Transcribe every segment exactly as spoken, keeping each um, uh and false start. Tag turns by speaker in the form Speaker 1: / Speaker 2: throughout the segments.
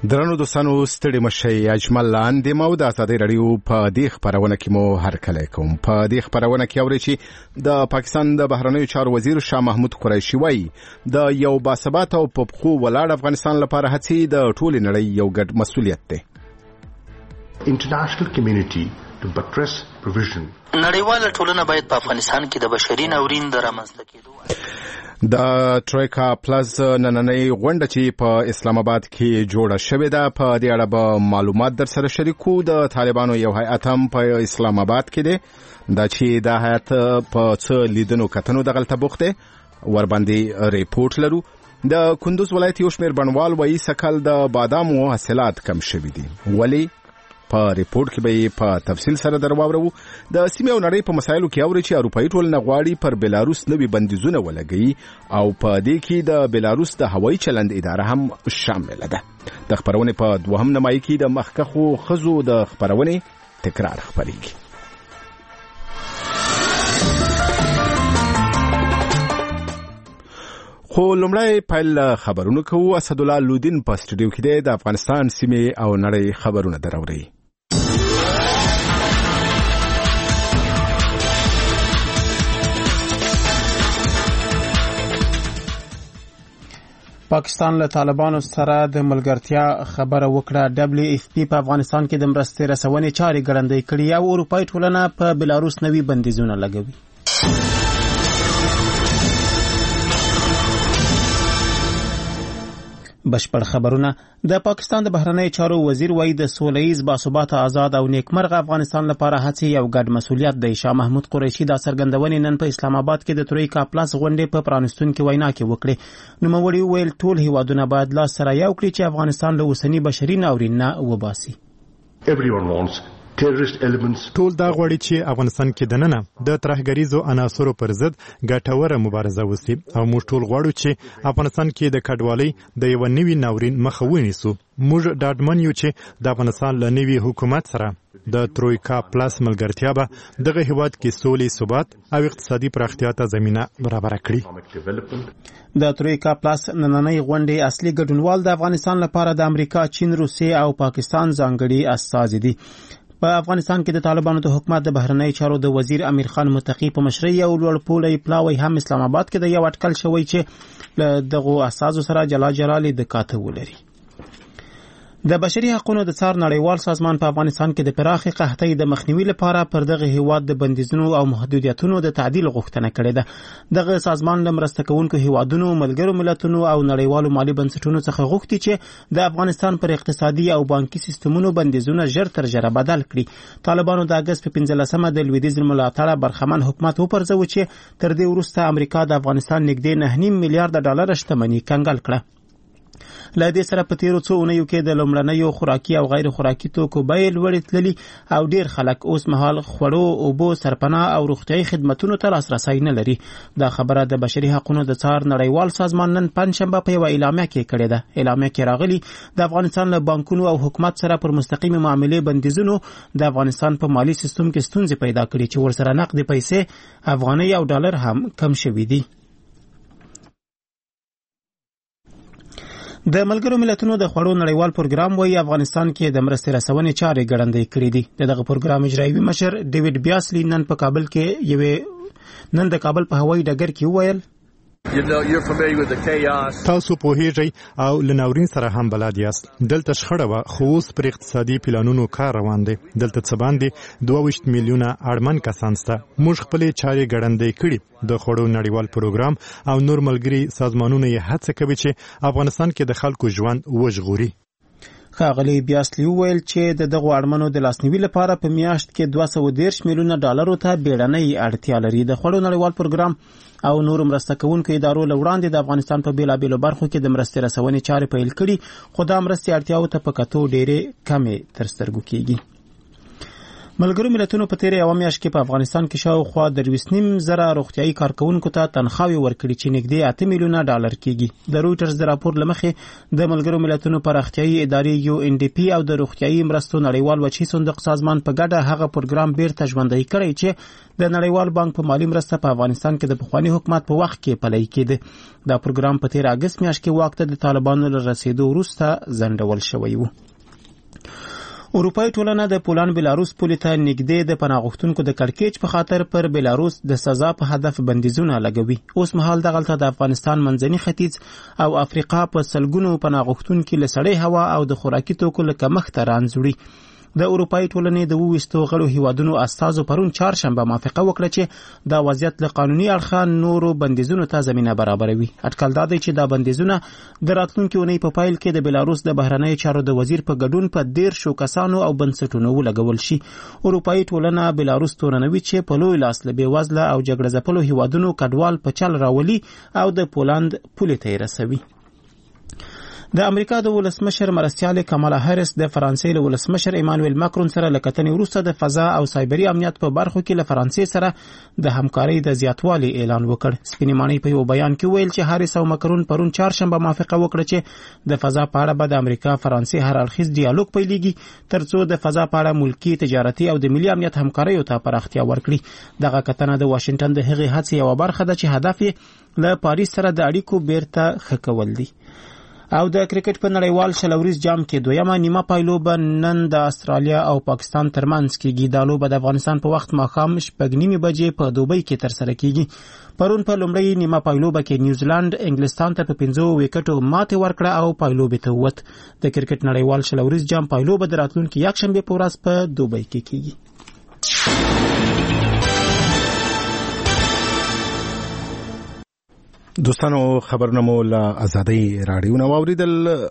Speaker 1: درنو دوستانو ستړي مشي اجمل لاندې مو د ازادي رادیو په دې خبرونه کې مو هرکلی کوم. په دې خبرونه کې اورئ چې د پاکستان د بهرنیو چارو وزیر شاه محمود قریشي وایي د یو باثباته او په پښو ولاړ افغانستان لپاره هڅې د ټولې نړۍ یو ګډ مسؤلیت دی.
Speaker 2: International community to buttress provision.
Speaker 3: نړیواله ټولنه باید په افغانستان کې د بشري ناورین د رامنځته کېدو
Speaker 1: د ټریکا پلس نننۍ غونډه چې په اسلام آباد کې جوړه شوې ده په دې اړه به معلومات در سره شریکو. د طالبانو یو هیئت هم په اسلام آباد کې دی دا چې دا هیئت په څه لیدنو کتنو دغلته بوخت دی ور باندې ریپورت لرو. د کندوز ولایت یو شمېر بڼوال وایي سکل د بادامو حاصلات کم شوي دي. ولی په ریپورت کې به په تفصیل سره درواورو. د سیمې او نړۍ په مسایلو کې اوري چې اروپایي ټولنه غواړي پر بلاروس نوي بندیزونه ولګوي او په دې کې د بلاروس د هوایي چلند اداره هم شامل ده. د خبرونې په دوهم نمایي کې د مخکخو خزو د خبرونې تکرار خبريږي. خو لومړی پیل خبرونه کوو. اسدالله لودین په سټوډیو کې دی. د افغانستان سیمې او نړۍ خبرونه دراوري.
Speaker 4: پاکستان له طالبانو سره د ملګرتیا خبره وکړه. دبليو اف پی په افغانستان کې د مرستې رسونې چارې ګړندۍ کړي او اروپایي ټولنه په بلاروس نوي بندیزونه لګوي. بشپړ خبرونه. د پاکستان د بهرنیو چارو وزیر وایي د سولهییز باثباته آزاد او نیکمرغه افغانستان لپاره هڅې یو ګډ مسؤلیت دی. شاه محمود قریشي دا څرګندونې نن په اسلام آباد کې د ترویکا پلاس غونډې په پرانستونکې وینا کې وکړې. نوموړي وویل ټول هیوادونه باید لاس سره یو کړي چې افغانستان له اوسني بشري ناورین نه وباسي.
Speaker 2: Everyone wants terrorist elements.
Speaker 5: ټول دا غواړي چې افغانستان کې دننه د ترهګریزو عناصرو پر ضد ګټوره مبارزه وشي او موږ ټول غواړو چې افغانستان کې د کډوالۍ د یو نوي ناورین مخه ونیسو. موږ ډاډمن یو چې د افغانستان له نوي حکومت سره د ترویکا پلاس ملګرتیا به دغه هیواد کې سولې ثبات او اقتصادي پراختیا ته زمینه برابر کړي.
Speaker 4: د ترویکا پلاس نننۍ غونډې اصلي ګډونوال د افغانستان لپاره د امریکا، چین، روسیې او پاکستان ځانګړي استازي دي. په افغانستان کې د طالبانو د حکومت د بهرنیو چارو د وزیر امیر خان متقی په مشرۍ یو لوړ پوړی پلاوی هم اسلام آباد کې د یو اټکل شوی چې له دغو اساسو سره جلا جلال د کاته ولري. د بشري حقوقو د څار نړیوال سازمان په افغانستان کې د پراخي قحطۍ د مخنیوي لپاره پر دغه هیواد د بندیزونو او محدودیتونو د تعدیل غوښتنه کړې ده. دغه سازمان له مرسته کوونکو هیوادونو، ملګرو ملتونو او نړیوالو مالي بنسټونو څخه غوښتي چې د افغانستان پر اقتصادي او بانکي سیستمونو بندیزونه ژر تر ژره بدل کړي. طالبانو د اګست په پنځلسمه د لویدیځ ملاتړه برخمن حکومت وپرځو چې تر دې وروسته امریکا د افغانستان نږدې نه نیم میلیارډ ډالر شتمني کنګل کړه. له دې سره په تیرو څو اونیو کې د لومړنیو خوراکي او غیر خوراکي توکو بیې لوړې تللي او ډیر خلک اوس مهال خوړو، اوبو، سرپناه او روغتیايي خدمتونو ته لاسرسی نه لري. دا خبره د بشري حقوقو د څار نړیوال سازمان نن پنځشنبه په یوه اعلامیه کې کړې ده. اعلامیه کې راغلي د افغانستان له بانکونو او حکومت سره پر مستقیمه معاملې بندیزونو د افغانستان په مالی سیستم کې ستونزې پیدا کړي چې ورسره نقد پیسې، افغانۍ او ډالر هم کم شوي دي. د ملګرو ملتونو د خوړو نړیوال پروګرام وایي افغانستان کې د مرستې رسونې چارې ګړندۍ کړې دي. دغه پروګرام اجرایوي مشر ډیوډ بیاسلی نن په کابل کې یوه نن د کابل په هوایي ډګر کې وویل
Speaker 5: تاسو پوهیږئ او له ناورین سره هم بلد یاست. دلته شخړه وه خو اوس پر اقتصادي پلانونو کار روان دی. دلته څه باندې دوه ویشت میلیونه اړمن کسان شته. موږ خپلې چارې ګړندۍ کړي. د خوړو نړیوال پروګرام او نور ملګري سازمانونه یې هڅه کوي چې افغانستان کې د خلکو ژوند وژغوري.
Speaker 4: ښاغلي بیاسلی وویل چې د دغو اړمنو د لاسنیوي لپاره په میاشت کې دوه سوه دېرش میلیونه ډالرو ته بیړنۍ اړتیا لري. د خوړو نړیوال پروګرام او نورو مرسته کوونکو ادارو له وړاندې د افغانستان په بېلابېلو برخو کې د مرستې رسونې چارې پیل کړي، خو دا مرستې اړتیاوو ته په کتو ډېرې کمې تر سترګو کېږي. ملګرو ملتونو په تیرې یوه میاشت کې په افغانستان کې شاوخوا درویشت نیم زره روغتیايي کارکونکو ته تنخواوې ورکړي چې نږدې اته میلیونه ډالر کېږي. د رویټرز د راپور له مخې د ملګرو ملتونو پراختیايي ادارې یو ان ډي پي او د روغتیايي مرستو نړیوال وچی صندوق سازمان په ګډه هغه پروګرام بیرته ژوندی کړی چې د نړیوال بانک په مالی مرسته په افغانستان کې د پخواني حکومت په وخت کې پلی کېده. دا پروګرام په تیر اگست میاشت کې واک ته د طالبانو له رسیدو وروسته ځنډول شوی و. اروپایي ټولنه د پولان بیلاروس پولې ته نږدې د پناه غوښتونکو د کړکېچ په خاطر پر بیلاروس د سزا په هدف بندیزونه لګوي. اوس مهال دغلته د افغانستان منځني ختیځ او افریقا په سلګونو پناه غوښتونکي له سړې هوا او د خوراکي توکو له کمښته رانځوړي. د اروپایي ټولنې د وویستو غړو هیوادونو استازو پرون چهارشنبه موافقه وکړه چې دا وضعیت له قانوني اړخه نورو بندیزونو ته زمینه برابروي. اټکل دا دی چې دا بندیزونه د راتلونکي اونۍ په پیل کې د بیلاروس د بهرنیو چارو د وزیر په ګډون په دیرشو کسانو او بنسټونو ولګول شي. اروپایي ټولنه بیلاروس تورنوي چې په لوی لاس له بېوزله او جګړه ځپلو هیوادونو کډوال په چل راولي او د پولند پولې ته یې رسوي. د امریکا د ولسمشر مرستیال کمالا هریس د فرانسې له ولسمشر ایمانویل ماکرون سره له کتنې وروسته د فضا او سایبري امنیت په برخو کې له فرانسې سره د همکارۍ د زیاتوالي اعلان وکړ. سپینې ماڼۍ په یو بیان کې ویل چې هریس او ماکرون پرون چهارشنبه موافقه وکړه چې د فضا په اړه به د امریکا فرانسې هر اړخیز ډیالوګ پیلېږي ترڅو د فضا په اړه ملکي تجارتي او د ملي امنیت همکاریو ته پراختیا ورکړي. دغه کتنه د واشنگټن د هغې هڅې یوه برخه ده چې هدف یې له پاریس سره د اړیکو بیرته ښه کول دي. او د کرکټ په نړیوال شلوریز جام کې دویمه نیمه پایلوبه نن د استرالیا او پاکستان ترمنځ کېږي. دا لوبه د افغانستان په وخت ماښام شپږ نیمې بجې په دوبۍ کې ترسره کېږي. پرون په لومړۍ نیمه پایلوبه کې نیوزیلند انګلستان ته په پنځو ویکټو ماتې ورکړه او پایلوبې ته ووت. د کرکټ نړیوال شلوریز جام پایلوبه د راتلونکي یکشنبې په ورځ په دوبۍ کې کېږي.
Speaker 1: دوستانو خبرونه مو له ازادۍ راډیو نه واوریدل.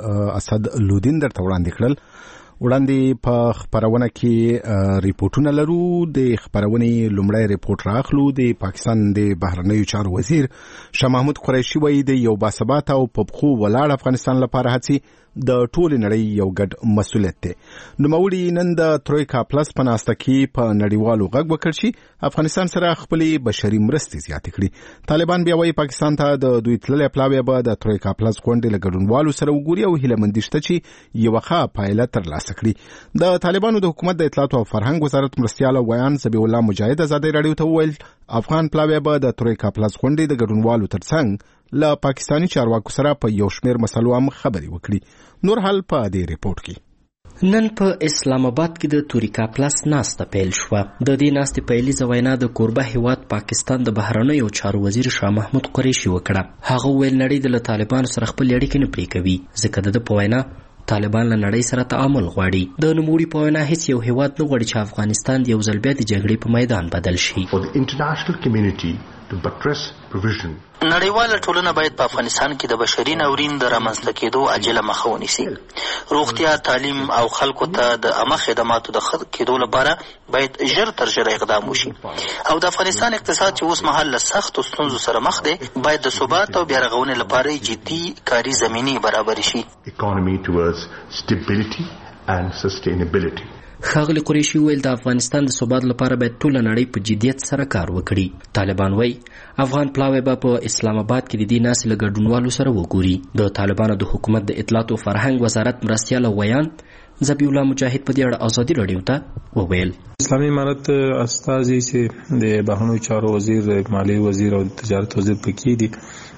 Speaker 1: اسد لودین درته وړاندې کړل. وړاندې په خبرونه کې ریپورتونه لرو. د خبرونې لومړی ریپورت راخلو. د پاکستان د بهرنیو چارو وزیر شاه محمود قریشي وایي د یو باثباته او په پښو ولاړ افغانستان لپاره هڅې د ټولې نړۍ یو ګډ مسؤلیت دی. نوموړي نن د ترویکا پلس په ناسته کې په نړیوالو غږ وکړ چې افغانستان سره خپلې بشري مرستې زیاتې کړي. طالبان بیا وایي پاکستان ته د دوی تللی پلاوی به د ترویکا پلس غونډې له ګډونوالو سره وګوري او هیلهمندي شته چې یوه ښه پایله ترلاسه کړي. د طالبانو د حکومت د اطلاعاتو او فرهنګ وزارت مرستیال ویان ذبیح الله مجاهد ازادۍ راډیو ته وویل افغان پلاوی به د ترویکا پلس غونډې د ګډونوالو ترڅنګ له پاکستاني چارواکو سره په یو شمېر مسلو هم خبرې وکړي. نور حال په دې ریپورت کې.
Speaker 6: نن په اسلام آباد کې د توریکا پلس ناسته پیل شوه. د دې ناستې پیلیزه وینا د کوربه هیواد پاکستان د بهرنیو چارو وزیر شاه محمود قریشي وکړه. هغه ویل نړۍ د له طالبانو سره خپل اړیکې نه پرې کوي ځکه د ده په وینا طالبان له نړۍ سره تعامل غواړي. د نوموړي په وینا هیڅ یو هیواد نه غواړي چې افغانستان د یو ځل بیا د جګړې په میدان بدل شي.
Speaker 2: For the international community to buttress provision
Speaker 3: نړیواله ټولنه باید په افغانستان کې د بشري ناورین د رامنځته کېدو عاجله مخه ونیسي. روغتیا، تعلیم او خلکو ته د عامه خدماتو د ښه کېدو لپاره باید ژر تر ژره اقدام وشي. او د افغانستان اقتصاد چې اوس مهال له سختو ستونزو سره مخ دی باید د ثبات او بیارغونې لپاره جدي کاري زمینې برابرې شي.
Speaker 2: economy towards stability and sustainability.
Speaker 6: ښاغلي قریشي ویل د افغانستان د ثبات لپاره باید ټوله نړۍ په جدیت سره کار وکړي. طالبان وایي افغان پلاوی به په اسلام آباد کې د دې ناستې له ګډونوالو سره وګوري. د طالبانو د حکومت د اطلاعات او فرهنګ وزارت مرستیال ویان ذبیح الله مجاهد په دې اړه ازادي راډیو ته وویل
Speaker 7: اسلامي امارت استازي چې د بهرنیو چارو وزیر، مالی وزیر او تجارت وزیر پکې دي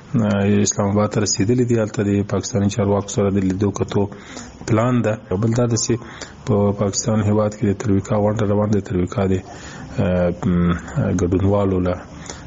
Speaker 7: اسلام آباد ته رسیدلی دي. هلته د پاکستاني چارواکو سره د لیدو کتو پلان ده. بل دا ده چې په پاکستان هیواد کې د ترویکا غونډه روان ده. ترویکا د ګډونوالو له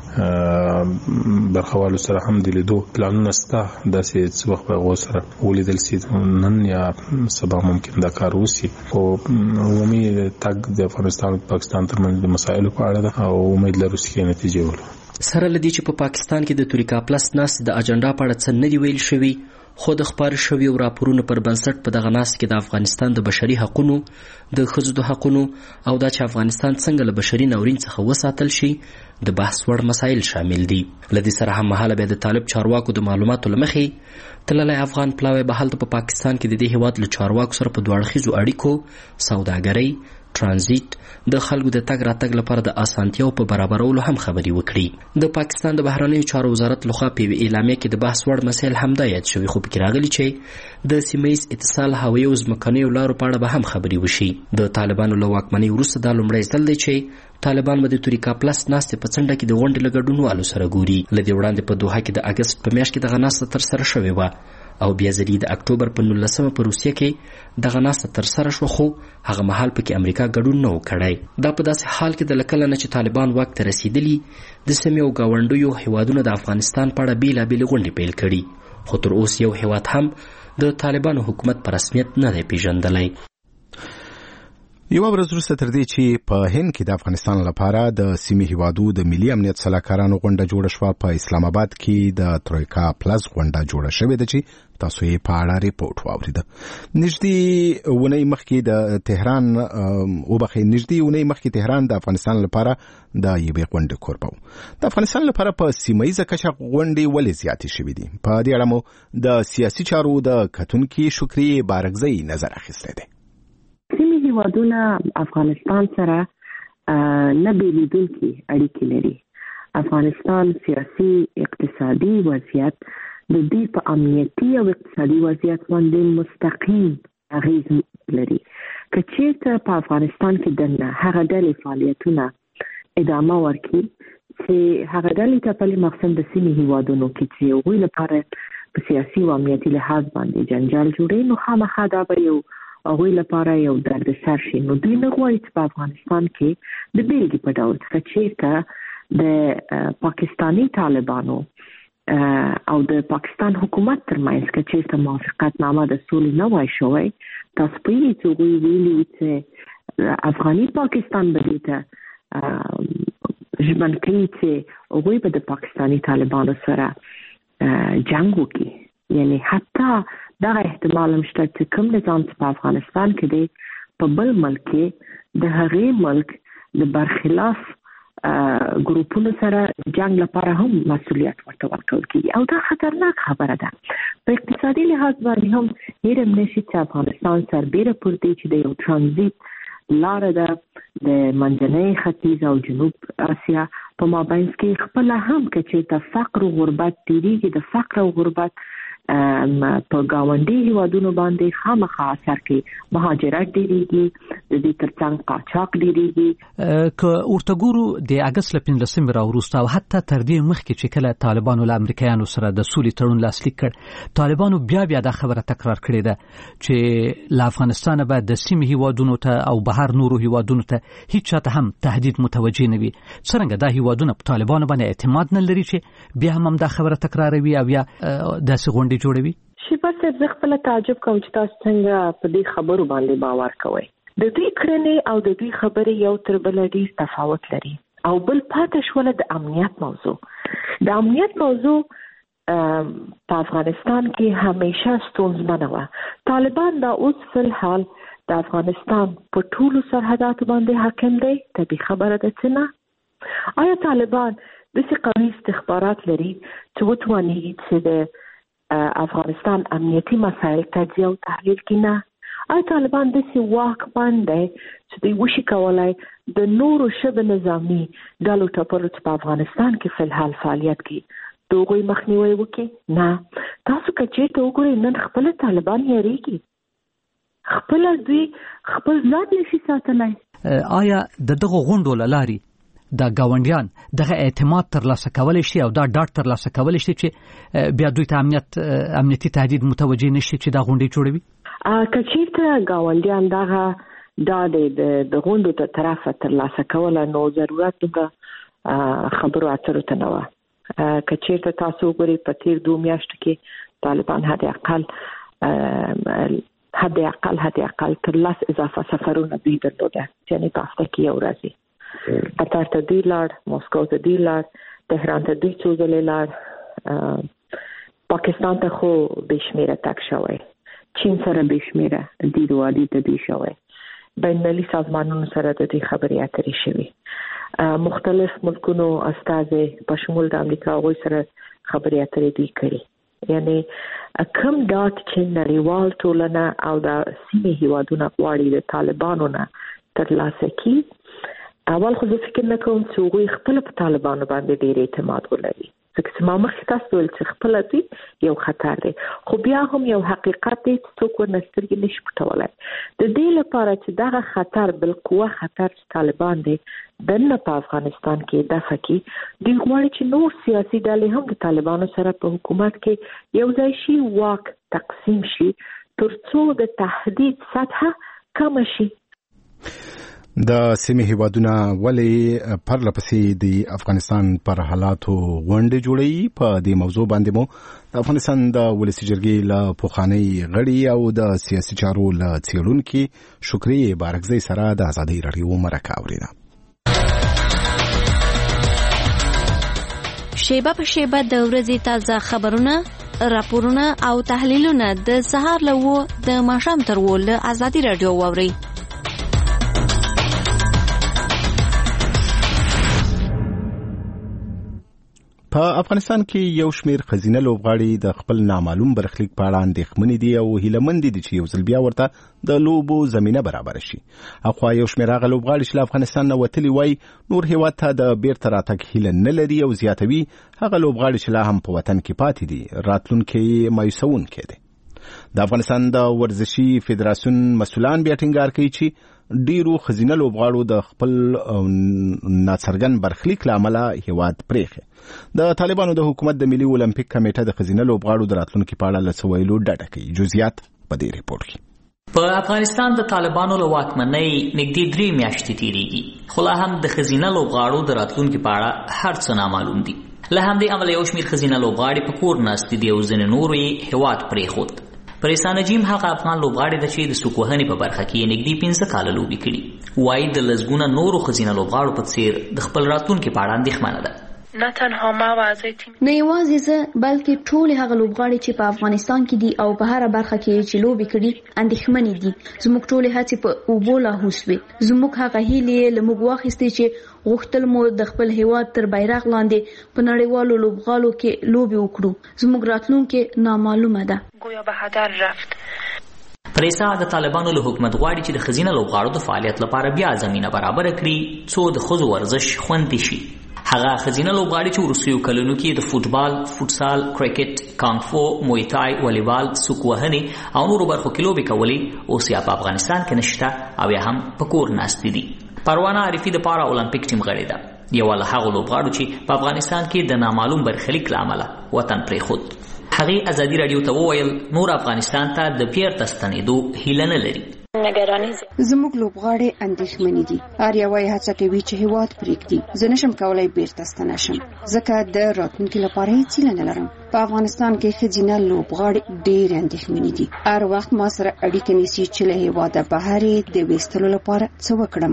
Speaker 7: برخوالو سره هم د لیدو پلانونه شته. داسې څه وخت به هغو سره ولیدل شي، نن یا سبا ممکن دا کار وشي. خو عمومي تګ د افغانستان او پاکستان ترمنځ د مسایلو په اړه ده او امید لرو چې ښې نتیجې ولرو.
Speaker 6: سره له دې چې په پاکستان کې د توریکا پلس ناستې د اجنډا په اړه څه نه دي ویل شوي، خو د خپاره شویو راپورونو پر بنسټ په دغه ناستې کې د افغانستان د بشري حقونو، د ښځو د حقونو او دا چې افغانستان څنګه له بشري ناورین څخه وساتل شي د بحث وړ مسایل شامل دي. له دې سره هم مهاله بیا د طالب چارواکو د معلوماتو له مخې تللی افغان پلاوی به هلته په پاکستان کې د دې هیواد له چارواکو سره په دوه اړخیزو اړیکو، سوداګرۍ، ترانزیت د خلکو د تګ راتګ لپاره د اسانتیاو په برابرولو هم خبرې وکړي. د پاکستان د بهرنیو چارو وزارت لخوا په یوې اعلامیه کې د بحث وړ مسایل همدا یاد شوي، خو پکې راغلي چې د سیمه ییز اتصال هوایي او ځمکنیو لارو په اړه به هم خبرې وشي. د طالبانو له واکمنۍ وروسته دا لومړی ځل دی چې طالبان به د توريکا پلس ناستې په څنډه کې د غونډې له ګډونوالو سره ګوري. له دې وړاندې په دوحه کې د اګست په میاشت کې دغه ناسته ترسره شوې وه او بیا ځلې د اکتوبر په نولسمه په روسیه کې دغه ناسته ترسره شوه، خو هغه مهال پکې امریکا ګډون نه و کړی. دا په داسې حال کې د لکله نه چې طالبان واک ته رسېدلي د سیمې او ګاونډیو هیوادونو د افغانستان په اړه بېلابېلې غونډې پیل کړي، خو تر اوس یو هیواد هم د طالبانو حکومت په رسمیت نه دی پیژندلی.
Speaker 1: یوه ورځ وروسته تر دې چې په هند کې د افغانستان لپاره د سیمې هیوادو د ملي امنیت سلاکارانو غونډه جوړه شوه، په اسلام آباد کې د ترویکا پلس غونډه جوړه شوې ده چې تاسو یې په اړه ریپورټ واورید. نږدې اونۍ مخکې د تهران وبخښئ نږدې اونۍ مخکې تهران د افغانستان لپاره د یوې غونډې کوربه و. د افغانستان لپاره په سیمه ییزه کچه غونډې ولې زیاتې شوې دي؟ په دې اړه مو د سیاسي چارو د کتونکي شکریې بارګزۍ نظر اخیستی دی.
Speaker 8: سیمې هیوادونه افغانستان سره نه بیلیدونکي اړیکې لري. افغانستان سیاسي اقتصادي وضعیت د دې په امنیتي او اقتصادي وضعیت باندې مستقیم اغیز لري. که چېرته په افغانستان کې د هغه ډلې فعالیتونه ادامه ورکړي چې هغه ډلې ته په مقصد د سیمې هیوادونو کې چې هغوی لپاره په سیاسي او امنیتي لحاظ باندې جنجال جوړوي، نو خامخا دا به یو هغوی لپاره یو درد سر شي. نو دوی نه غواړي چې په افغانستان کې د بیلګې په ډول څخه چېرته د پاکستاني طالبانو او د پاکستان حکومت ترمنځ که چېرته موافقت نامه د سولې نه وای شوی، تاسو پوهېږئ چې هغوی ویلي چې افغاني پاکستان به دې ته ژمن کوي چې هغوی به د پاکستاني طالبانو سره جنګ وکړي. یعنی حتی دغه احتمال هم شته چې کوم نظام چې په افغانستان کې دی په بل ملک کې د هغې ملک د برخلاف ګروپونو سره جنګ لپاره هم مسؤلیت ورته ورکول کېږي، او دا خطرناک خبره ده. په اقتصادي لحاظ باندې هم هېر هم نشي چې افغانستان سربېره پر دې چې د یو ترانزیت لاره ده د منځنۍ ختیځ او جنوب اسیا په مابینځ کې خپله هم که چېرته فقر او غربت ډېرېږي، د فقر او غربت په ګاونډي هیوادونو باندې خامخا اثر کوي. مهاجرت ډېرېږي، د دې ترڅنګ قاچاق ډېرېږي.
Speaker 9: که ورته ګورو د اګست له پنځلسمې راوروسته او حتی تر دې مخکې چې کله طالبانو له امریکایانو سره د سولې تړون لاسلیک کړ، طالبانو بیا بیا دا خبره تکرار کړې ده چې له افغانستانه به د سیمې هیوادونو ته او بهر نورو هیوادونو ته هیڅ چاته هم تهدید متوجه نه وي. څرنګه دا هیوادونه په طالبانو باندې اعتماد نه لري چې بیا هم دا خبره تکراروي او یا داسې غونډې جوړوي؟
Speaker 8: شیبه صاحب، زه خپله تعجب کوم چې تاسو څنګه په دې خبرو باندې باور کوئ. د دوی کړنې او د دوی خبرې یو تر بله ډېر تفاوت لري. او بل پاتې شوله د امنیت موضوع. د امنیت موضوع په افغانستان کې همیشه ستونزمنه وه. طالبان دا اوس فی الحال د افغانستان په ټولو سرحداتو باندې حاکم دی. طبیعي خبره ده چې نه. آیا طالبان داسې قوي استخبارات لري چې وتوانېږي چې د افغانستان امنیتي مسایل تجزیه او تحلیل کړي؟ نه. آیا طالبان داسې واکمن دی چې دوی وشي کولی د نورو شبه نظامي ډلو ټپلو چې په افغانستان کې فی الحال فعالیت کوي د هغوی مخنیوی وکړي؟ نه. تاسو که چېرته وګورئ نن خپله طالبان یېرېږي، خپله دوی خپل ځان نشي ساتلی.
Speaker 9: آیا د دغو غونډو له لارې د ګاونډیان دغه اعتماد ترلاسه کولی شي او دا ډاډ ترلاسه کولی شي چې بیا دوی ته امنیت امنیتي تهدید متوجه نشي چې دا غونډې جوړوي؟
Speaker 8: که چېرته ګاونډیان دغه ډاډ د غونډو تر طرفه ترلاسه کوله، نو ضرورت د خبرو اترو ته نه وه. که چېرته تاسو وګورئ په تېر دوه میاشتو کې طالبان حد اقل حد اقل حد اقل تر لس اضافه سفرونه دوی درلوده، یعنې په هفته کې یو ورځې. قطر ته دوی لاړ، موسکو ته دوی لاړ، تهران ته دوی څو ځلې لاړ، پاکستان ته خو بې شمېره تګ شوی، چین سره بې شمېره دید و عدید ته دوی شوی، بین المللي سازمانونو سره د دوی خبرې اترې شوي، مختلف ملکونو استازي په شمول د امریکا هغوی سره خبرې اترې دوی کړي. یعنې کوم ډاټ چې نړیوال ټولنه او د سیمې هیوادونه غواړي د طالبانو نه ترلاسه کړي. اول خو زه فکر نه کوم چې هغوی خپل په طالبانو باندې ډېر اعتماد ولري، ځکه چې ما مخکې تاسو ویل چې خپله دوی یو خطر دی، خو بیا هم یو حقیقت دی چې څوک ورنه سترګې نشي پټولی. د دې لپاره چې دغه خطر بالقوه خطر چې طالبان دی دننه په افغانستان کې دفع کړي، دوی غواړي چې نور سیاسي ډلې هم د طالبانو سره په حکومت کې یو ځای شي، واک تقسیم شي، تر څو د تهدید سطحه کم شي.
Speaker 1: د سیمې هیوادونه ولې پرله پسې د افغانستان پر حالاتو غونډې جوړوي؟ په دې موضوع باندې مو د افغانستان د ولسي جرګې له پخوانۍ غړي او د سیاسي چارو له څېړونکي شکریې بارکزۍ سره د ازادۍ راډیو مرکه اورېده.
Speaker 10: شیبه په شیبه د ورځې تازه خبرونه، راپورونه او تحلیلونه د سهار له وو د ماښام تر وو له ازادۍ راډیو واورئ.
Speaker 1: په افغانستان کې یو شمیر خزینه لوبغاړي د خپل نامعلوم برخلیک په اړه اندېښمنې دي او هیلهمند دي چې یو ځل بیا ورته د لوبو زمینه برابر شي. اخوا یو شمیر هغه لوبغاړي چې له افغانستان نه وتلي وای نور هیواد ته د بیرته راتګ هیله نه لري او زیاتوي هغه لوبغاړي چې لا هم په وطن کې پاتې دي راتلونکي مایوسونکي دي. د افغانستان د ورزشي فدراسیون مسؤلان بیا ټینګار کوي چې ډیرو خزینه لوبغاړو د خپل ناڅرګند برخلیک له امله هیواد پریښی. د طالبانو د حکومت د ملي اولمپیک کمیټه د خزینه لوبغاړو د راتلونکي په اړه له څه ویلو ډډه کوي. جزئیات په دې ریپورت کې.
Speaker 11: په افغانستان د طالبانو له واکمنۍ نږدې درې میاشتې تېرېږي، خو لا هم د ښځینه لوبغاړو د راتلونکي په اړه هر څه نامعلوم دي. له همدې امله یو شمېر ښځینه لوبغاړي په کور ناستې دي او ځینې نورو یې هیواد پرېښود. پریسا نجیم هغه افغان لوبغاړی ده چې د سکوهنې په برخه کې نږدې پنځه کاله لوبې کړي. وایي د لسګونه نورو ښځینه لوبغاړو په څېر د خپل راتلونکي په اړه اندېښمنه ده.
Speaker 12: نه تنها ما واځي
Speaker 13: نه یوازې زه بلکې ټول هغه لوبغاړي چې په افغانستان کې دي او په هر برخه کې چې لوبې کړي اندېښمنې دي. زموږ ټولې هڅې په اوبو لاهو سوې. زموږ هغه هیلې له موږ واخیستې چې غوښتل مو د خپل هیواد تر بیرغ لاندې په نړیوالو لوبغالو کې لوبې وکړو. زموږ راتلونکي نامعلومه ده.
Speaker 12: گویا به هدر رفت.
Speaker 11: پریسا د طالبانو له حکومت غواړي چې د ښځینه لوبغاړو د فعالیت لپاره بیا زمینه برابره کړي څو د ښځو ورزش خوندي شي. هغه ښځینه لوبغاړي چې وروستیو کلونو کې د فوټبال، فوټسال، کرکټ، کانګ فو، مویتای، والیبال، سکوهنې او نورو برخو کې لوبې کولې اوس یا په افغانستان کې نشته او یا هم په کور ناستې دي. پروانه عارفي د پارا اولمپیک ټیم غړې ده. یوه له هغو لوبغاړو چې په افغانستان کې د نامعلوم برخلیک له امله وطن پرېښود. هغې ازادي راډیو ته وویل نور افغانستان ته د بیرته ستنېدو هیله نه لري.
Speaker 14: زموږ لوبغاړي اندېښمنې دي. هر یوه یې هڅه کوي چې هیواد پرېږدي. زه نشم کولی بیرته ستنه شم ځکه د راتلونکي لپاره هیڅ هیله نه لرم. په افغانستان کې ښځینه لوبغاړي ډېر اندېښمنې دي. هر وخت ما سره اړیکه نیسي چې له هیواده بهر یې د ویستلو لپاره څه وکړم.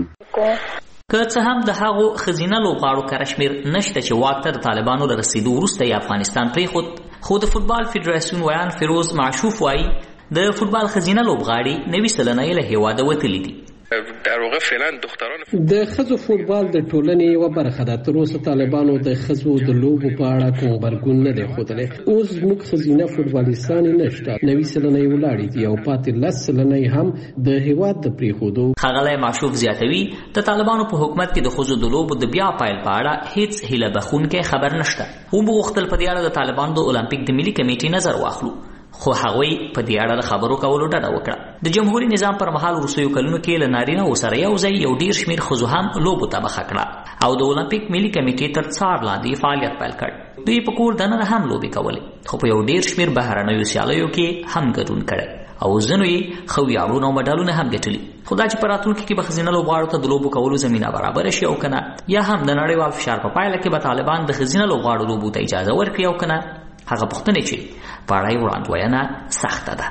Speaker 11: که څه هم د هغو ښځینه لوبغاړو کره شمېر نشته چې واک ته د طالبانو له رسېدو وروسته یې افغانستان پرېښود، خو د فوټبال فدراسیون ویان فیروز معشوف وایي د فوټبال ښځینه لوبغاړي نوي سلنه یې له هیواده وتلي دي.
Speaker 15: در واقع فعلا دختران
Speaker 16: د ښځو فوټبال د ټولنې یوه برخه ده. تر اوسه طالبانو د ښځو د لوبو په اړه کوم غبرګون نه دی ښودلی. اوس زموږ ښځینه فوټبالیستانې نشته. نوي سلنه یې ولاړې دي او پاتې لس سلنه یې هم د هیواد د پرېښودو.
Speaker 11: ښاغلی معشوف زیاتوي د طالبانو په حکومت کې د ښځو د لوبو د بیا پیل په اړه هیڅ هیله بخونکی خبر نشته. وموغوښتل په دې اړه د طالبانو د اولمپیک د ملي کمیټې نظر واخلو، خو هغوی په دې اړه د خبرو کولو ډډه وکړه. د جمهوري نظام پر مهال وروستیو کلونو کې له نارینه‌و سره یو ځای یو ډېر شمېر ښځو هم لوبو ته مخه کړه او د اولمپیک ملي کمیټې تر څار لاندې فعالیت پیل کړ. دوی په کور دننه هم لوبې کولې، خو په یو ډېر شمېر بهرنیو سیالیو کې هم ګډون کړی او ځینو یې ښه ویاړونه او مډالونه هم ګټلي. خو دا چې په راتلونکي کې به ښځینه لوبغاړو ته د لوبو کولو زمینه برابره شي او که نه، یا هم د نړیوال فشار په پایله کې به طالبان د ښځینه لوبغاړو لوبو ته اجازه ورکړي او که نه، هغه پوښتنې چې په اړه یې وړاندوینه سخته ده.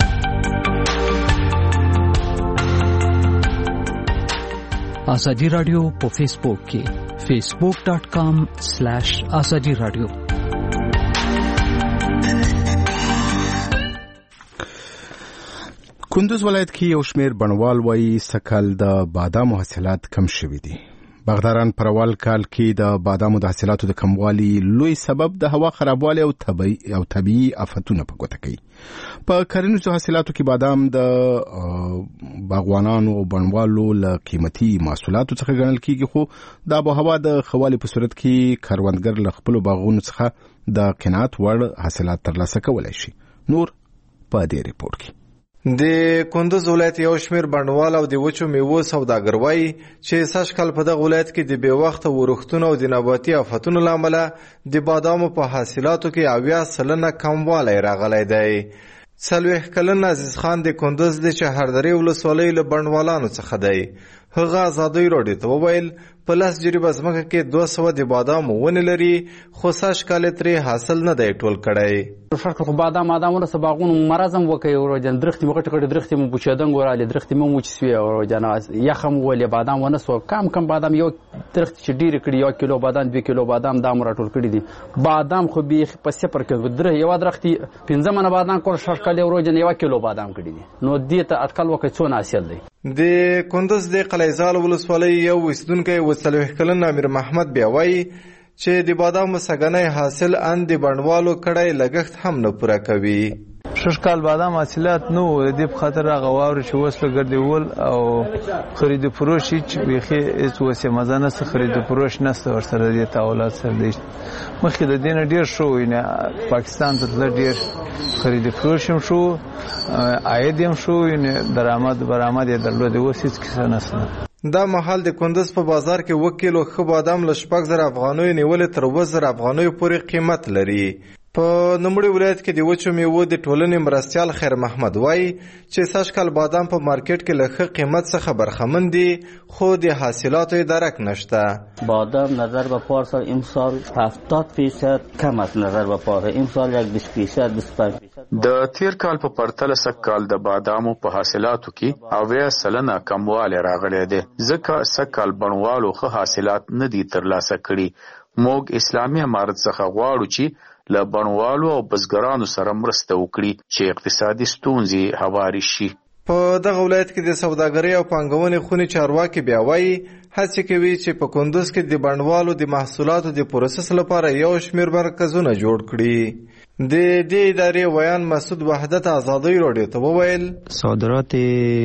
Speaker 9: ازادي راډیو په فیسبوک کې فیسبوک ډاٹ کام سلیش ازادي راډیو.
Speaker 1: کندوز ولایت کې یو شمېر بڼوال وایي سږ کال د بادامو حاصلات کم شوي دي. باغداران پر اول کال کې د بادامو د حاصلاتو د کموالي لوی سبب د هوا خرابوالی او طبيعي او طبيعي آفتونه په ګوته کوي. په کرنیزو حاصلاتو کې بادام د باغوانانو او بڼوالو له قیمتي محصولاتو څخه ګڼل کیږي، خو د آب و هوا د ښه والي په صورت کې کروندګر له خپلو باغونو څخه د قناعت وړ حاصلات ترلاسه کولی شي. نور په دې ریپورت کې
Speaker 17: د کندوز ولایت یو شمیر بڼوال او د وچو میوو سوداګر وایي چې سږ کال په دغه ولایت کې د بې وخته ورښتونو او د نباتي آفتونو له امله د بادامو په حاصلاتو کې اویا سلنه کموالی راغلی دی. څلوېښت کلن عزیز خان د کندوز د چهردرې ولسوالۍ له بڼوالانو څخه دی. هغه ازادۍ راډیو ته وویل په لس جریبه ځمکه کې دوه سوه د بادامو ونې لري، خو سږ کال یې ترې حاصل نه دی ټول کړی.
Speaker 18: شرکت خو بادام آدم ورسه باغونو مرزم وکي ورجن درختي مغټ کړي درختي مو بچدنګ ورالي درختي مو وچ سوي ورجن یخم ولې بادام ونه سو کم کم بادام یو درخت چې ډیر کړي یو کیلو بادام دوه کیلو بادام دا مر ټول کړي دي. بادام خو به په صفر کې در یو درختي پنځه من بادام کول شرکت ورجن یو کیلو بادام کړي دي. نو دې ته اټکل وکي څو حاصل دی.
Speaker 17: د کندوز د قلیزال ولسوالۍ یو وسیدونکی وڅلوېښت کلن امیر محمد بیا وایي چې د بادامو سږنی حاصل ان د بڼوالو کړی لګښت هم نه پوره کوي.
Speaker 19: شش کال بادام حاصلات نو د دې په خاطر هغه واورې چې اوس لګرځول او خرید فروش هیڅ بیخي هیڅ وسه مزه نه څه خرید فروش نشته ورسره د تاولات سره دی. مخکې د دین ډیر شو نه پاکستان ته ډیر خرید فروش هم شو، عاید هم شو، نه درآمد برآمد یې درلود، اوس هیڅ کیسه نشته.
Speaker 17: دا محل د کندوز په بازار کې وو کیلو ښه بادام له شپږ زره افغانیو نیولې تر اووه زره افغانیو پورې قیمت لري. په نوموړي ولایت کې د وچو میوو د ټولنې مرستیال خیر محمد وایي چې سږ کال بادام په مارکیټ کې له ښه قیمت څخه برخمن دي، خو د حاصلاتو یې درک نشته.
Speaker 20: بادام نظر به پارسال امسال هفتاد فیصد کم است، نظر به پارسال امسال یک بیست فیصد بیست و پنج فیصد.
Speaker 21: د تیر کال په پرتله سږ کال د بادامو په حاصلاتو کې اویا سلنه کموالی راغلی دی، ځکه سږ کال بڼوالو ښه حاصلات نه دي ترلاسه کړي. موږ اسلامي امارت څخه غواړو چې له بڼوالو او بزګرانو سره مرسته وکړي چې اقتصادي ستونزې هوارې شي.
Speaker 17: په دغه ولایت کې د سوداګرۍ او پانګونې خونې چارواکي بیا وایي هڅې کوي چې په کندوز کې د بڼوالو د محصولاتو د پروسس لپاره یو شمېر مرکزونه جوړ کړي. د دې ادارې ویان مسعود وحدت ازادۍ راډیو ته وویل
Speaker 22: صادرات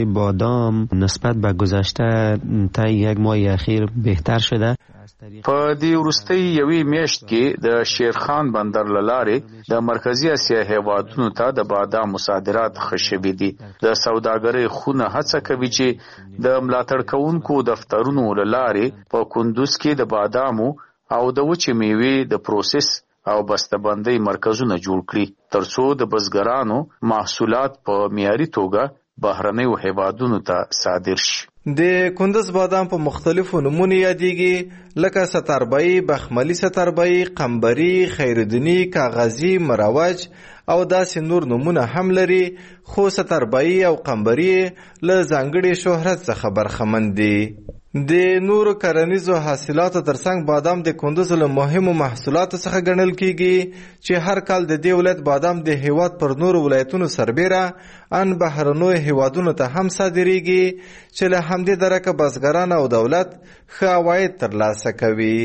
Speaker 22: بادام نسبت به گذشته تا یک ماه اخیر بهتر شده.
Speaker 21: په دې وروستۍ یوې میاشت کې د شیرخان بندر له لارې د مرکزي اسیا هیوادونو ته د بادامو صادرات ښه شوي دي. د سوداګرۍ خونه هڅه کوي چې د ملاتړ کوونکو دفترونو له لارې په کندوز کې د بادامو او د وچې میوې د پروسس او بسته‌بندۍ مرکزونه جوړ کړي، ترڅو د بزګرانو محصولات په معیاري توګه بهرنیو هیوادونو ته صادر شي.
Speaker 17: د کندوز بادام په مختلفو نومونو یادېږي، لکه ستربۍ، بخملي ستربۍ، قمبري، خیردني، کاغذي، مروج او داسې نور نومونه هم لري، خو ستربۍ او قمبري له ځانګړي شهرت څخه برخمن دي. د نورو کرنیزو حاصلاتو ترڅنګ بادام د کندوز له مهمو محصولاتو څخه ګڼل کیږي چې هر کال د دې ولایت بادام د هیواد پر نورو ولایتونو سربیره ان بهرنیو هیوادونو ته هم صادریږي چې له همدې درکه بزګران او دولت ښه عواید ترلاسه کوي.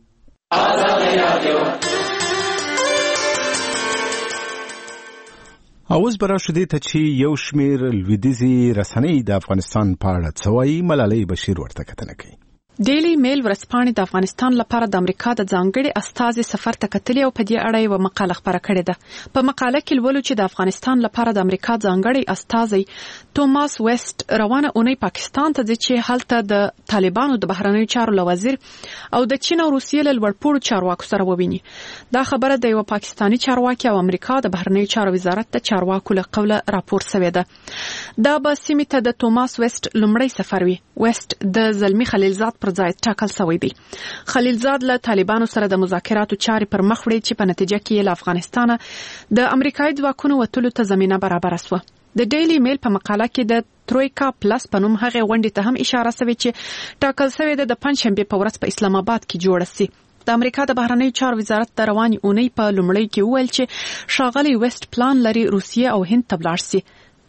Speaker 1: اوس برا شدې ته چې یو شمیر لویدیځي رسنۍ د افغانستان په اړه څه وایي، ملالۍ بشیر ورته کتنه کوي.
Speaker 23: ډیلی میل ورځپاڼې د افغانستان لپاره د امریکا د ځانګړي استازي سفر ته کتلې او په دې اړه یو مقاله خپره کړې ده. په مقاله کې لولو چې د افغانستان لپاره د امریکا ځانګړي استازي توماس ویسټ روانه اونۍ پاکستان ته ځي چې هلته د طالبانو د بهرنیو چارو له وزیر او د چین او روسیې له لوړپوړو چارواکو سره وویني. دا خبره د یو پاکستانی چارواکي او امریکا د بهرنیو چارو وزارت د چارواکو له قوله راپور شوی ده. دا به سیمې ته د توماس ویسټ لومړی سفر وي. ویسټ د زلمی خلیلزاد پر ځای ټاکل شوی دی. خلیلزاد له طالبانو سره د مذاکراتو چارې پر مخ وړي چې په نتیجه کې له افغانستانه د امریکایي ځواکونو وتلو ته زمینه برابره شوه. د ډیلی میل په مقاله کې د ترویکا پلس په نوم هغې غونډې ته هم اشاره شوې چې ټاکل شوې ده د پنجشنبې په ورځ په اسلام آباد کې جوړه شي. د امریکا د بهرنیو چارو وزارت د روانې اونۍ په لومړۍ کې وویل چې ښاغلی ویسټ پلان لري روسیې او هند ته ولاړ شي.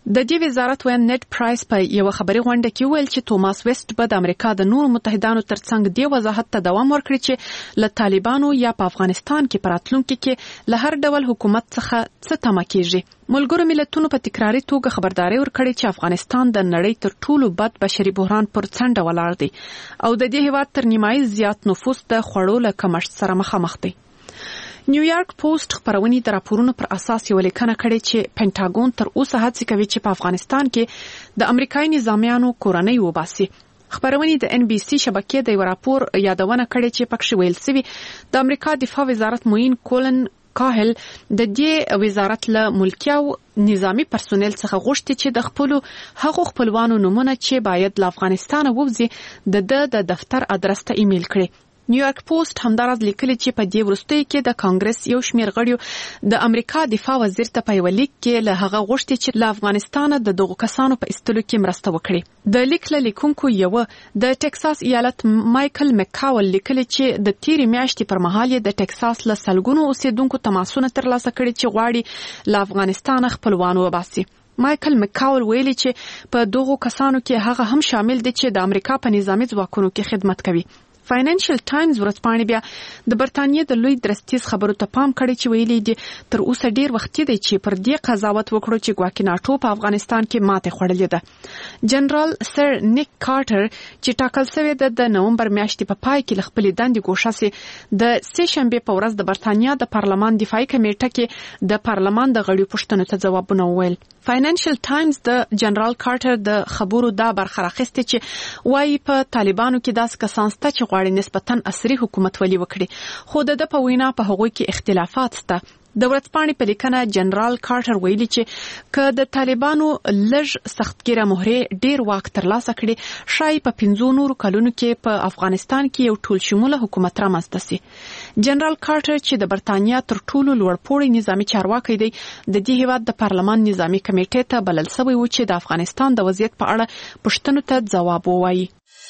Speaker 23: د دې وزارت وین نت پرایس په یو خبري غونډه کې ویل چې توماس ویسټ به د امریکا د نورو متحدانو ترڅنګ دی وضاحت ته دوام ورکړي چې له طالبانو یا په افغانستان کې پراتلونکو کې له هر ډول حکومت څخه څه تمه کیږي. ملګرو ملتونو په تکراري توګه خبرداري ورکړې چې افغانستان د نړۍ تر ټولو بد بشري بحران پر څنډه ولاړ دی او د دې هیواد تر نیمایي زیات نفوس د خوړو له کمښت سره مخامخ دی. نیویارک پوسټ خبرونې د راپورونو پر اساس یو لیکنه کړې چې پینټاګون تر اوسه هڅه کوي چې په افغانستان کې د امریکایي نظامیانو کورنۍ وباسي. خبرونې د ان بي سي شبکې د یو راپور یادونه کړې چې پکښې ویل شوی د امریکا دفاع وزارت موین کولن کاهل د دې وزارت له ملکي او نظامی پرسونل څخه غوښتي چې د خپل هغو خپلوانو نمونه چې باید له افغانستان ووځي د د دفتر ادرس ته ایمیل کړي. نیویارک پوسټ همدارز لیکلي چې په دې وروستیو کې د کانګرس یو شمېر غړیو د امریکا دفاع وزیر ته په یو لیک کې له هغه غوښتي چې له افغانستان د دغو کسانو په ایستلو کې مرسته وکړي. د لیک له لیکونکو یو د ټکساس ایالت مایکل مکاول لیکلي چې د تیرې میاشتې پر مهال د ټکساس له سلګونو اوسیدونکو تماسونه ترلاسه کړي چې غواړي له افغانستان خپلوان وباسي. مایکل مکاول ویلي چې په دغو کسانو کې هغه هم شامل دي چې د امریکا په نظامی ځواکونو کې خدمت کوي. فاینانشل ټایمز ورځپاڼې بیا د برتانیې د لوی درستیز خبرو ته پام کړی چې ویلي دي تر اوسه ډیر وخت دی چې پر دې قضاوت وکړو چې ګواکې ناټو په افغانستان کې ماته خوړلې ده. جنرال سر نیک کارټر چې ټاکل شوی د د نومبر میاشتې په پای کې خپل دندې ګوښه سي د سه شنبه په ورځ د برتانیا د پارلمان دفاعي کمیټه کې د پارلمان د غړو پوښتنو ته ځوابونه وویل. فاینانشل ټایمز د جنرال کارټر د خبرو دا برخه راخسته چې وايي په طالبانو کې داس کسان ست چې غواړي نسبتاً عصري حکومت ولي وکړي خو د په وینا په هغوی کې اختلافات شته. د ورځپاڼې په لیکنه جنرال کارټر ویلي چې که د طالبانو لږ سختګیره مهرې ډیر واک ترلاسه کړي شاید په پنځو نورو کلونو کې په افغانستان کې یو ټول شموله حکومت رامنځته شي. جنرال کارټر چې د برتانیا تر ټولو لوړپوړی نظامی چارواکي دی د دې هیواد د پارلمان نظامی کمیټې ته بلل شوی و چې د افغانستان د وضعیت په اړه پوښتنو ته ځواب ووایي.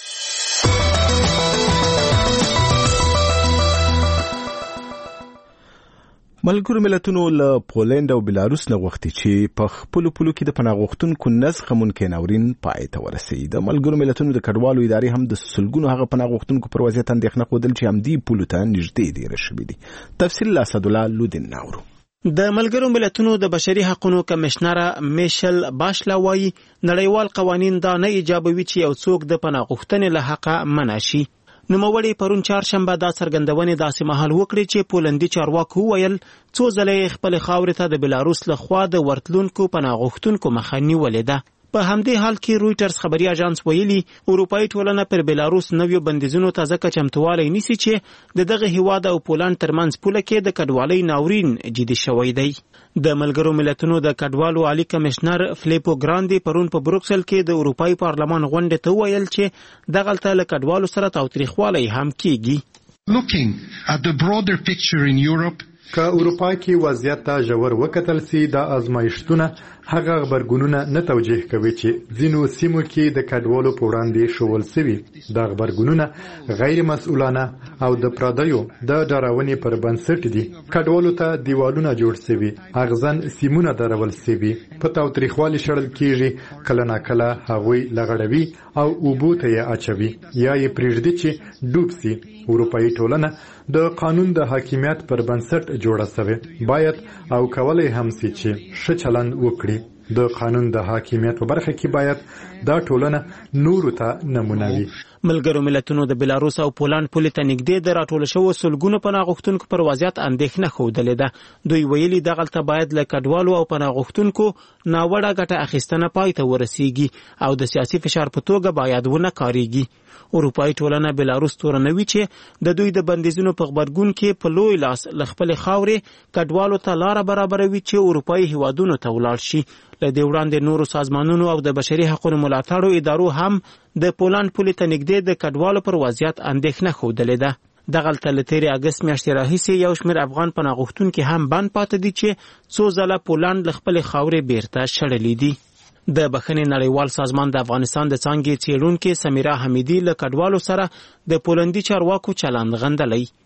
Speaker 1: ملګرو ملتونو له پولند او بلاروس نه غوښتي چې په خپلو پولو کې د پناه غوښتونکو نزد خمونکی ناورین پای ته ورسوي. د ملګرو ملتونو د کډوالو ادارې هم د سلګونو هغه پناه غوښتونکو پر وضعیت اندېښنه ښودل چې همدې پولو ته نږدې ډېره شوي دي. تفصیل له اسدالله لودین ناورو.
Speaker 3: د ملګرو ملتونو د بشري حقوقو کمشنر میشل باشلا وایي نړیوال قوانین دا نه ایجابوي چې یو څوک د پناه غوښتنې له حقه منع شي. نوموړي پرون چهارشنبه دا څرګندونې داسې مهال وکړې چې پولندي چارواکو وویل څو ځله خپل خاورې ته د بلاروس لخوا د ورتلونکو پناه غوښتونکو مخه نیولې ده. په همدې حال کې رويټرز خبري اژانس ویلي اروپאי ټولنه پر بلاروس نویو بندیزونو ته ځکه چمتووالی نیسي چې د دغه هیواد او پولند ترمنځ پوله کې د کډوالۍ ناورین جدي شوی دی. د ملګرو ملتونو د کډوالو عالی کمشنر فلیپو ګراندي پرون په بروکسل کې د اروپאי پارلمان غونډې ته ویل چې دغلته له کډوالو سره تاوتریخوالی هم کیږي.
Speaker 4: Looking at the broader picture in Europe
Speaker 5: که اروپا کې وضعیت ته ژور وکتل سي د ازمایښتونه هغه خبرګونونه نه توجیه کوي چې ځینو سیمو کې د کډوالو په وړاندې شول سوي. د خبرګونونه غیر مسؤلانه او د پردیو د ډراونې پر بنسټ دي. کډوالو ته دیوالونه جوړ سوي، اغزن سیمونه درول سوي، په تاوتریخوالي شړل کیږي، کله ناکله هغوی لغړوي او اوبو ته یې اچوي یا یې پرېږدي چې ډوب سي. اروپאי ټولنه د قانون د حاکمیت پر بنسټ جوړه شوې، باید او کولای هم سي چې ښه چلند وکړي. د قانون د حاکمیت په برخه کې باید دا ټولنه نورو ته نمونه وي.
Speaker 3: ملګرو ملتونو د بلاروس او پولند پولې ته نږدې د راټول شوو سلګونو پناه غوښتونکو پر وضعیت اندېښنه ښودلې ده. دوی ویلي دغلته باید له کډوالو او پناه غوښتونکو ناوړه ګټه اخیستنه پای ته ورسیږي او د سیاسي فشار په توګه باید ونه کاریږي. اروپאי ټولنه بلاروس تورنوي چې د دوی د بندیزونو په غبرګون کې په لوی لاس ل خپل خاورې کډوالو ته لار برابروي چې اروپאי هیوادونو ته ولاړ شي. له دې وړاندې نورو سازمانونو او د بشري حقوقو ملاتړو ادارو هم د پولند پولې ته نږدې د کډوالو پر وضعیت اندېښنه ښودلې ده. دغلته له تېرې اګست میاشتې راهیسې یو شمېر افغان پناه غوښتونکي هم بند پاتې دي چې څو ځله پولند له خپلې خاورې بیرته شړلې دي. د بخښنې نړیوال سازمان د افغانستان د څانګې څېړونکې سمیرا حمیدي له کډوالو سره د پولندي چارواکو چلند غندلی.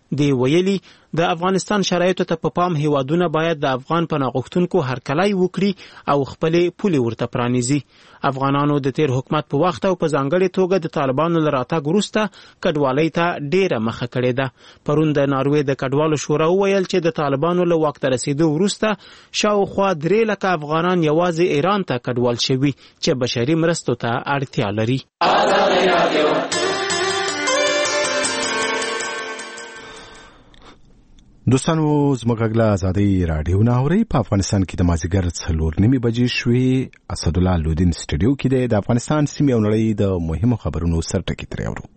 Speaker 3: دی ویلي د افغانستان شرایطو ته په پام هیوادونه باید د افغان پناه غوښتونکو هرکلی وکړي او خپلې پولې ورته پرانیزي. افغانانو د تیر حکومت په وخت او په ځانګړې توګه د طالبانو له راتګ وروسته کډوالۍ ته ډیره مخه کړې ده. پرون د ناروې د کډوالو شورا وویل چې د طالبانو له واک ته رسیدو وروسته شاوخوا درې لکه افغانان یوازې ایران ته کډوال شوي چې بشري مرستو ته اړتیا لري.
Speaker 1: دوستانو زموږ غږ له ازادۍ راډیو نه اورئ. په افغانستان کې د مازدیګر څلور نیمې بجې شوې. اسدالله لودین سټوډیو کې دی. د افغانستان سیمې او نړۍ د مهمو خبرونو سرټکي ترې اورو.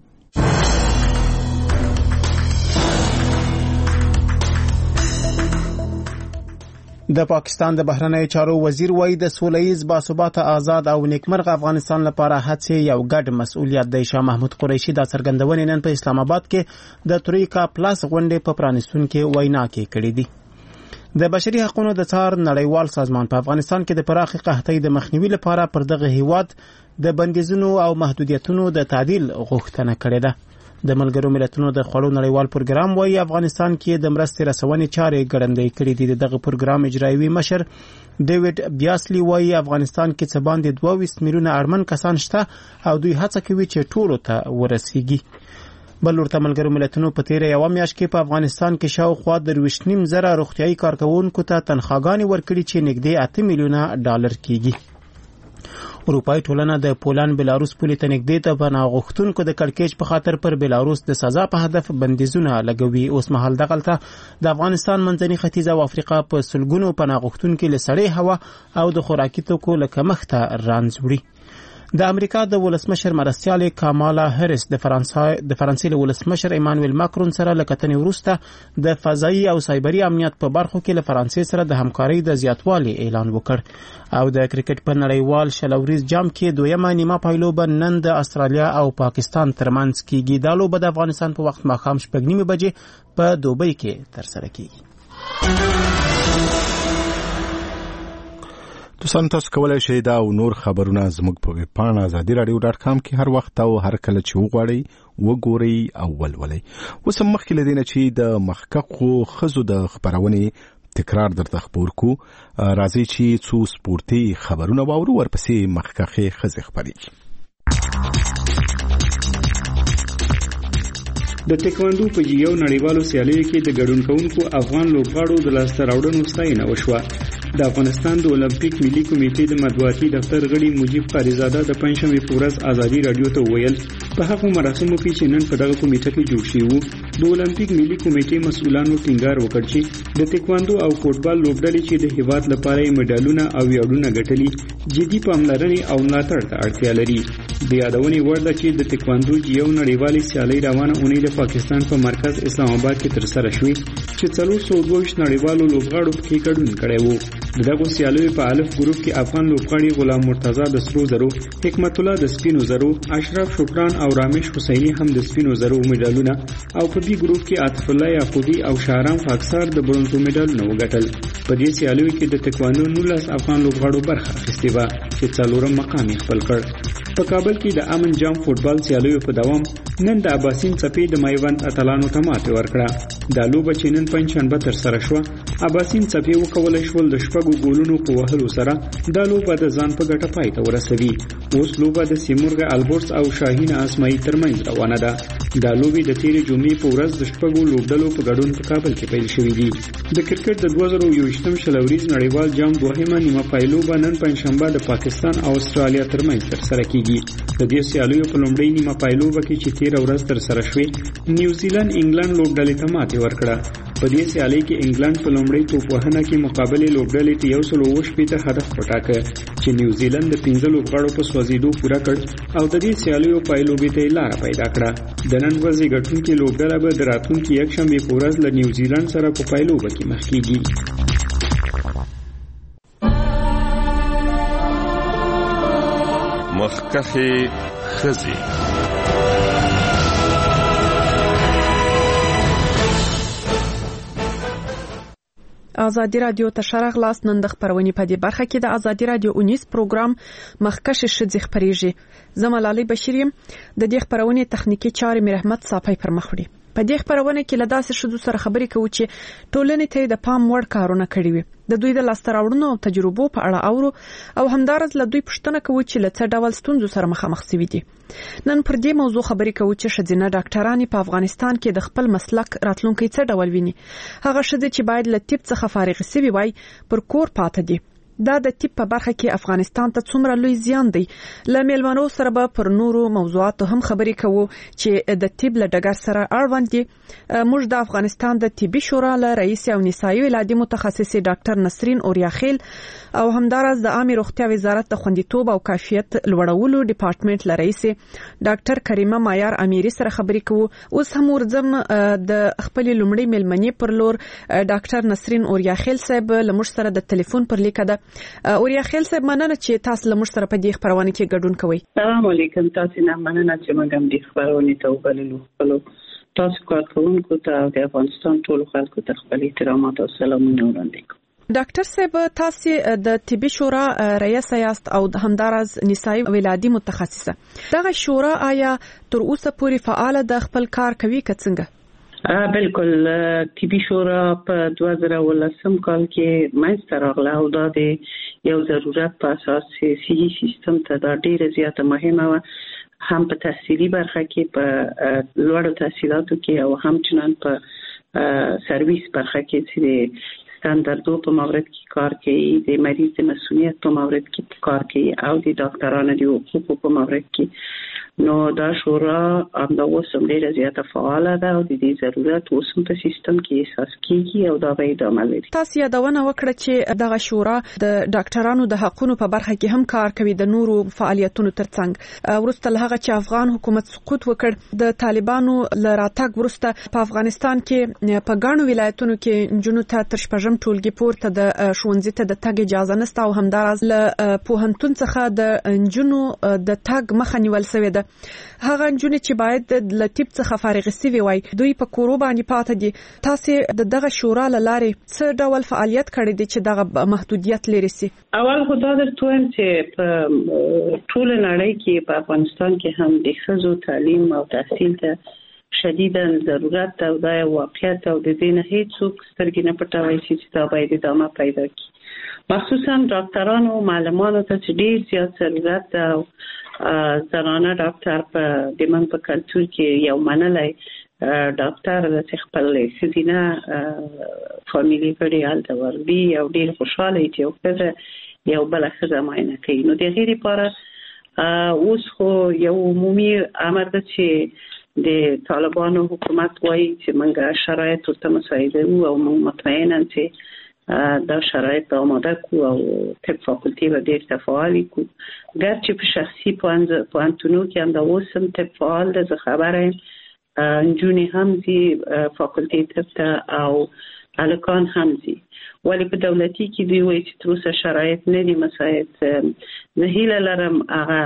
Speaker 3: د پاکستان د بهرنیو چارو وزیر وایي د سولهییز باثباته آزاد او نیکمرغه افغانستان لپاره هڅې یو ګډ مسؤلیت دی. شاه محمود قریشي دا څرګندونې نن په اسلام آباد کې د تریکا پلاس غونډې په پرانیستونکې وینا کې کړې دي. د بشري حقوقو د څار نړیوال سازمان په افغانستان کې د پراخې قحطۍ د مخنیوي لپاره پر دغه هیواد د بندیزونو او محدودیتونو د تعدیل غوښتنه کړې ده. د ملګرو ملتونو د خوړو نړیوال پروګرام وایي افغانستان کې د مرستې رسونې چارې ګړندۍ کړې دي. دغه پروګرام اجرایوي مشر ډیوډ بیاسلی وایي افغانستان کې څه باندې دوه ویشت میلیونه اړمن کسان شته او دوی هڅه کوي چې ټولو ته ورسیږي. بل ورته ملګرو ملتونو په تیره یوه میاشت کې په افغانستان کې شاوخوا درویشت نیم زره روغتیایي کارکوونکو ته تنخواګانې ورکړي چې نږدې اته میلیونه ډالر کیږي. اروپایي ټولنه د پولان بلاروس پولې ته نږدې د پناه غوښتونکو د کړکېچ په خاطر پر بلاروس د سزا په هدف بندیزونه لګوي. اوس مهال دغلته د افغانستان منځني ختیځ او افریقا په سلګونو پناه غوښتونکي له سړې هوا او د خوراکي توکو له کمښته رنځ وړي. د امریکا د ولسمشر مرستیال کامالا هریس د فرانسې د فرانسې له ولسمشر ایمانوئل ماکرون سره له کتنې وروسته د فضایي او سایبري امنیت په برخو کې له فرانسې سره د همکارۍ د زیاتوالي اعلان وکړ او د کرکټ په نړیوال شلوریز جام کې دویمه نیمه پایلوبه نن د استرالیا او پاکستان ترمنځ کیږي. دا لوبه د افغانستان په وخت ماښام شپږ نیمې بجې په دوبۍ کې ترسره کیږي.
Speaker 1: دوستان تاسو کولای شئ دا او نور خبرونه زموږ په ویب پاڼه ازادي رادیو ډاټ کام کې هر وخت او هر کله چې وغواړئ وګورئ او ولولئ. اوس هم مخکې له دې نه چې د مخکښو ښځو د خپرونې تکرار درته خپور کو، راځئ چې څو سپورتي خبرونه واورو ورپسې مخکښې ښځې خپرېږي.
Speaker 2: د ټیکواندو په یو نړیوالو سیالیو کې د ګډون کوونکو افغان لوبغاړو د لاسته راوړنو ستاینه وشوه. د افغانستان د اولمپیک ملي کمیټې د مطبوعاتي دفتر غړي مجيب قاریزاده د پنځمې په ورځ ازادي رادیو ته ویل په هغه مراسمو کې چې نن په دغه کمیټه کې جوړ شوی وو د اولمپیک ملي کمیټې مسؤلانو ټینګار وکړ چې د ټیکواندو او فوټبال لوبډلې چې د هیواد لپاره میډالونه او ویاړونه ګټلي جدي پاملرنې او ملاتړ ته اړتیا لري. د یادونې وړ ده چې د ټیکواندو یو نړیوالې سیالۍ روانه اونۍ د پاکستان په مرکز اسلام آباد کې ترسره شوې چې څلور سوه دوه ویشت نړیوالو لوبغاړو پکې ګډون کړی وو. دغه سیالیو په الف ګروپ کې افغان لوبغاړي غلام مرتضی د سرو زرو، حکمت الله د سپینو زرو، اشرف شکران او رامش حسینی هم د سپینو زرو میډالونه او په بي ګروپ کې عاطف الله یعقوبی او شهرام خاکسار د برونزو میډالونه وګټل. په دې سیالیو کې د تکوانو نولس افغان لوبغاړو برخه اخیستې وه چې څلورم مقام یې خپل کړ. په کابل کې د امن جام فوټبال سیالیو په دوام نن د اباسین څپې د میوند اتلانو ته ماتې ورکړه. دا لوبه چې نن پنځشنبه ترسره شوه اباسین څپې وکولای شول د شپږو ګولونو په وهلو سره دا لوبه د ځان په ګټه پای ته ورسوي. اوس لوبه د سیمورګ البورس او شاهین اسماعیل ترمنځ روانه ده. دا لوبې د تیرې جمعې په ورځ د شپږو لوبډلو په ګډون په کابل کې پیل شوې دي. د کرکټ د دوه زره یوویشتم شلوریز نړیوال جام دوهمه نیمه پایلوبه نن پنځشنبه د پاکستان او استرالیا ترمنځ ترسره کیږي. د دې سیالیو په لومړۍ نیمه پایلوبه کې چې تیره ورځ ترسره شوې نیوزیلند انګلند لوبډلې ته ماتې ورکړه. په دې سیالۍ کې انګلند په لومړۍ توپوهنه کې مقابلې لوبډلې ته یو سل اووه شپېته هدف وټاکه چې نیوزیلند د پنځه لوبغاړو په سوځېدو پوره کړ او د دې سیالیو پایلوبې ته یې لاره پیدا کړه. د نن ورځې ګټونکې لوبډله به د راتلونکي یکشنبې په ورځ له نیوزیلند سره په پایلوبه کې مخ کیږي.
Speaker 6: مخکښې ښځې.
Speaker 23: ازادي رادیو ته شرغ لاس نن د خبرونې په دې برخه کې د ازادي رادیو اونیس پروګرام مخکښې ښځې خبرېږي. زه ملالۍ بشیر یم. د دې خبرونې تخنیکی چارې مې رحمت صافی پر مخ وړي. په دې خبرونه کې له داسې شذو سره خبرې کوو چې ټولنې ته د پام وړ کارونه کړی وي. د دوی د لاسته راوړنو او تجربو په اړه اورو او همدارس له دوی پوښتنه کوو چې له څه ډول ستونزو سره مخامخ شوي دي. نن پر دې موضوع خبرې کوو چې ښځینه ډاکټرانې په افغانستان کې د خپل مسلک راتلونکي څه ډول ویني. هغه ښځې چې باید له طب څخه فارغ شوي وای پر کور پاتې دي. دا د طب په برخه کې افغانستان ته څومره لوی زیان دی. له میلمنو سره به پر نورو موضوعاتو هم خبرې کوو چې د طب له ډګر سره اړوند دي. موږ د افغانستان د طبي شورا له رئیس او نسایي ولادي متخصصې ډاکټر نسرین اوریاخیل او همدارس د عامه روغتیا وزارت د خوندیتوب او کیفیت لوړولو ډپارټمنټ له رئیس ډاکټر کریمه مایار امیری سره خبرې کوو. اوس هم ورځم د خپل لومړی میلمنې پر لور ډاکټر نسرین اوریاخیل صاحب له موږ سره د ټلیفون پر لیکه ده. اوریاخیل صاحب مننه چې تاسو له موږ سره په دې خبرونه کې ګډون کوئ.
Speaker 7: السلام علیکم. تاسو نه مننه چې موږ هم دې خبرونه ته وبللو. خپل تاسو کارکونکو ته د افغانستان ټول خلکو ته خپل احترامات او سلامونه وړاندې کوم.
Speaker 23: ډاکټر صاحب تاسو د طبي شورا رئیس یاست او همدارس نسایي ولادي متخصصه. دغه شورا آیا تر اوسه پورې فعال د خپل کار کوي که څنګه؟
Speaker 7: بالکل. طبي شورا په دوه زره ولسم کال کې منځته راغله او دا د یو ضرورت په اساس صحي سیستم ته دا ډیره زیاته مهمه وه، هم په تحصیلي برخه کې په لوړو تحصیلاتو کې او هم چنان په سرویس برخه کې چې ستاندردو په مورد کې کار کوي، د مریض د مسؤلیت په مورد کې کار کوي او د ډاکټرانو د حقوقو په مورد کې. نو دا شورا همدا اوس هم ډیره زیاته فعاله ده او د دې ضرورت اوس هم په سیستم کې احساس کیږي او دا به ادامه لري.
Speaker 23: تاسو یادونه وکړه چې دغه شورا د ډاکټرانو د حقوقو په برخه کې هم کار کوي د نورو فعالیتونو ترڅنګ. ورسته له هغه چې افغان حکومت سقوط وکړ د طالبانو له راتګ ورسته په افغانستان کې په ګڼو ولایتونو کې جنونو ته تر شپږم ټولګي پورته د ښوونځي ته د تګ اجازه نشته او همدارس له پوهنتون څخه د جنونو د تګ مخه نیول شوې ده. هغه جنونو چې باید له طب څخه فارغ شوي وای دوی په کورو باندې پاتې دي. تاسو د دغه شورا له لارې څه ډول فعالیت کړی دی چې دغه محدودیت لري سي؟
Speaker 7: اول خو دا درته وایم چې په ټول نړۍ کې په افغانستان کې هم د ښځو تعلیم او تحصیل ته شدیداً ضرورت او دا واقعیت او د دې نه هیڅوک سترګې نه پټوي چې دا باید ادامه پیدا کړي. مخصوصا ډاکټرانو او معلمانو ته چې ډیر زیات ضرورت ده او زنانه ډاکټر په د من په کلچر کې یو منلای ډاکټر د خپل سیدینه فامیلی غړي حالت وربي او ډیر خوشاله چې یو څه یو بل څه معاینه کوي. نو د غیر لپاره اوس خو یو عمومي امر ده چې د طالبانو حکومت وایي چې موږ شرایط ورته مساعده وو او موږ مطمئنن چې دا شرایط آماده کو او طب فاکولتی و ډیر تفاعلی کو. گرچه په شخصي پوهنتونو کې هم دا اوس هم طب فعال ده، زه خبره یم نجونې هم ځي فاکولتی طب ته او هلکان هم ځي، ولی په دولتي کې دوی وایي چې تر اوسه شرایط نه دي مساعد. زه هیله لرم هغه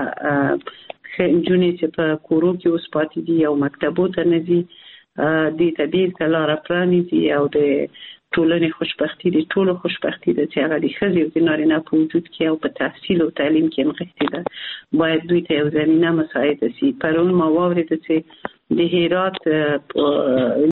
Speaker 7: نجونې چې په کورو کې اوس پاتې دي او مکتبو ته نه ځي دې ته بیرته لاره پرانیزي او د ټولنې خوشبختي د ټولو خوشبختي ده چې هغه د ښځې او د نارینه په وجود کې او په تحصیل او تعلیم کې نغښتې ده، باید دوی ته یو زمینه مساعده شي. پرون ما واورېده چې د هرات